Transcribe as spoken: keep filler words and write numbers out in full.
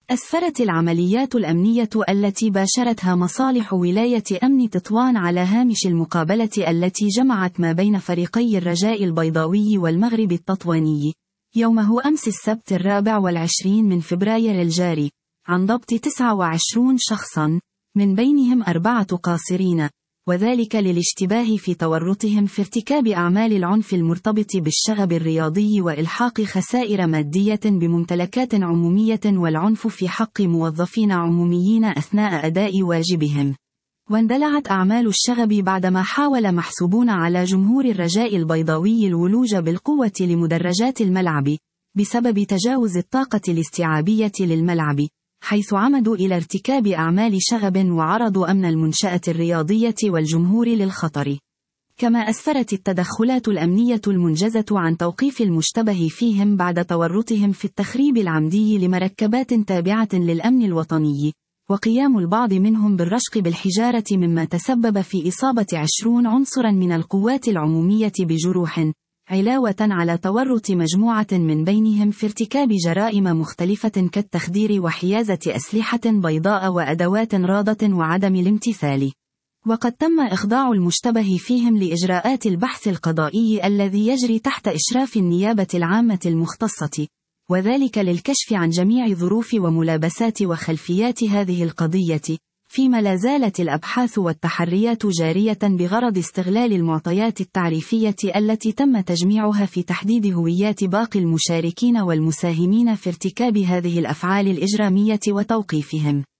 أسفرت العمليات الأمنية التي باشرتها مصالح ولاية أمن تطوان على هامش المقابلة التي جمعت ما بين فريقي الرجاء البيضاوي والمغرب التطواني يومه أمس السبت الرابع والعشرين من فبراير الجاري عن ضبط تسعة وعشرين شخصا من بينهم أربعة قاصرين، وذلك للاشتباه في تورطهم في ارتكاب أعمال العنف المرتبط بالشغب الرياضي وإلحاق خسائر مادية بممتلكات عمومية والعنف في حق موظفين عموميين أثناء أداء واجبهم. واندلعت أعمال الشغب بعدما حاول محسوبون على جمهور الرجاء البيضاوي الولوج بالقوة لمدرجات الملعب بسبب تجاوز الطاقة الاستيعابية للملعب، حيث عمدوا إلى ارتكاب أعمال شغب وعرضوا أمن المنشأة الرياضية والجمهور للخطر. كما أسفرت التدخلات الأمنية المنجزة عن توقيف المشتبه فيهم بعد تورطهم في التخريب العمدي لمركبات تابعة للأمن الوطني، وقيام البعض منهم بالرشق بالحجارة مما تسبب في إصابة عشرين عنصرا من القوات العمومية بجروح، علاوة على تورط مجموعة من بينهم في ارتكاب جرائم مختلفة كالتخدير وحيازة أسلحة بيضاء وأدوات راضة وعدم الامتثال. وقد تم إخضاع المشتبه فيهم لإجراءات البحث القضائي الذي يجري تحت إشراف النيابة العامة المختصة، وذلك للكشف عن جميع ظروف وملابسات وخلفيات هذه القضية، فيما لا زالت الأبحاث والتحريات جارية بغرض استغلال المعطيات التعريفية التي تم تجميعها في تحديد هويات باقي المشاركين والمساهمين في ارتكاب هذه الأفعال الإجرامية وتوقيفهم.